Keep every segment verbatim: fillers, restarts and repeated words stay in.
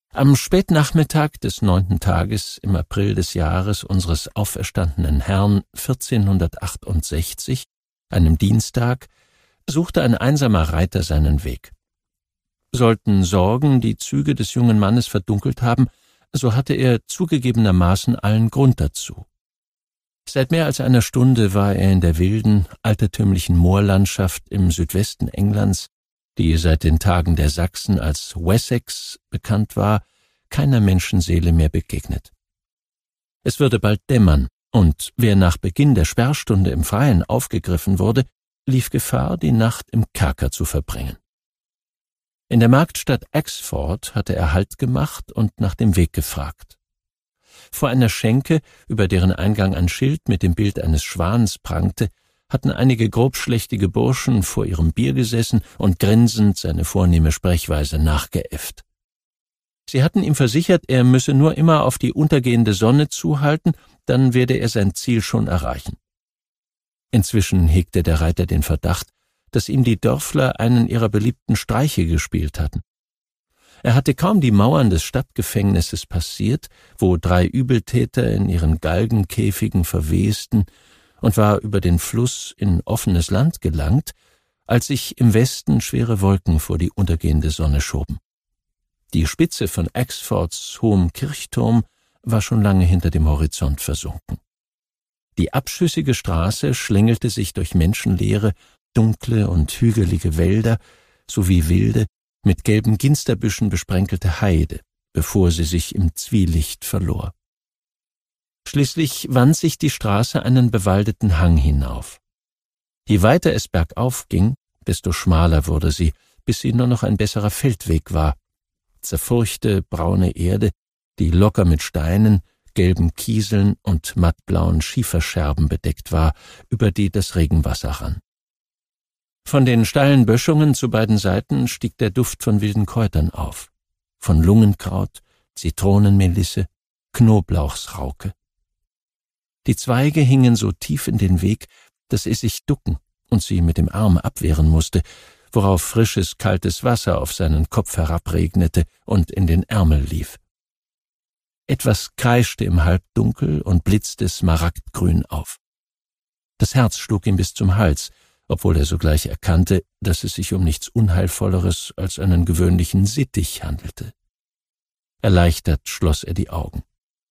Am Spätnachmittag des neunten Tages im April des Jahres unseres auferstandenen Herrn vierzehnhundertachtundsechzig, einem Dienstag, suchte ein einsamer Reiter seinen Weg. Sollten Sorgen die Züge des jungen Mannes verdunkelt haben, so hatte er zugegebenermaßen allen Grund dazu. Seit mehr als einer Stunde war er in der wilden, altertümlichen Moorlandschaft im Südwesten Englands, die seit den Tagen der Sachsen als Wessex bekannt war, keiner Menschenseele mehr begegnet. Es würde bald dämmern, und wer nach Beginn der Sperrstunde im Freien aufgegriffen wurde, lief Gefahr, die Nacht im Kerker zu verbringen. In der Marktstadt Axford hatte er Halt gemacht und nach dem Weg gefragt. Vor einer Schenke, über deren Eingang ein Schild mit dem Bild eines Schwans prangte, hatten einige grobschlächtige Burschen vor ihrem Bier gesessen und grinsend seine vornehme Sprechweise nachgeäfft. Sie hatten ihm versichert, er müsse nur immer auf die untergehende Sonne zuhalten, dann werde er sein Ziel schon erreichen. Inzwischen hegte der Reiter den Verdacht, dass ihm die Dörfler einen ihrer beliebten Streiche gespielt hatten. Er hatte kaum die Mauern des Stadtgefängnisses passiert, wo drei Übeltäter in ihren Galgenkäfigen verwesten, und war über den Fluss in offenes Land gelangt, als sich im Westen schwere Wolken vor die untergehende Sonne schoben. Die Spitze von Axfords hohem Kirchturm war schon lange hinter dem Horizont versunken. Die abschüssige Straße schlängelte sich durch menschenleere, dunkle und hügelige Wälder sowie wilde, mit gelben Ginsterbüschen besprenkelte Heide, bevor sie sich im Zwielicht verlor. Schließlich wand sich die Straße einen bewaldeten Hang hinauf. Je weiter es bergauf ging, desto schmaler wurde sie, bis sie nur noch ein besserer Feldweg war. Zerfurchte, braune Erde, die locker mit Steinen, gelben Kieseln und mattblauen Schieferscherben bedeckt war, über die das Regenwasser rann. Von den steilen Böschungen zu beiden Seiten stieg der Duft von wilden Kräutern auf, von Lungenkraut, Zitronenmelisse, Knoblauchsrauke. Die Zweige hingen so tief in den Weg, dass er sich ducken und sie mit dem Arm abwehren musste, worauf frisches, kaltes Wasser auf seinen Kopf herabregnete und in den Ärmel lief. Etwas kreischte im Halbdunkel und blitzte smaragdgrün auf. Das Herz schlug ihm bis zum Hals, obwohl er sogleich erkannte, dass es sich um nichts Unheilvolleres als einen gewöhnlichen Sittich handelte. Erleichtert schloss er die Augen.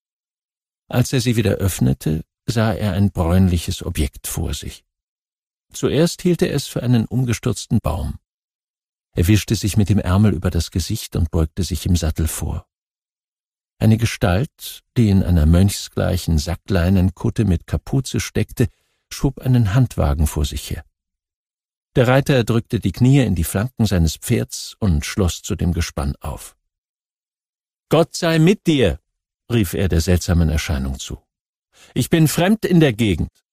Als er sie wieder öffnete, sah er ein bräunliches Objekt vor sich. Zuerst hielt er es für einen umgestürzten Baum. Er wischte sich mit dem Ärmel über das Gesicht und beugte sich im Sattel vor. Eine Gestalt, die in einer mönchsgleichen Sackleinenkutte mit Kapuze steckte, schob einen Handwagen vor sich her. Der Reiter drückte die Knie in die Flanken seines Pferds und schloss zu dem Gespann auf. »Gott sei mit dir«, rief er der seltsamen Erscheinung zu. »Ich bin fremd in der Gegend.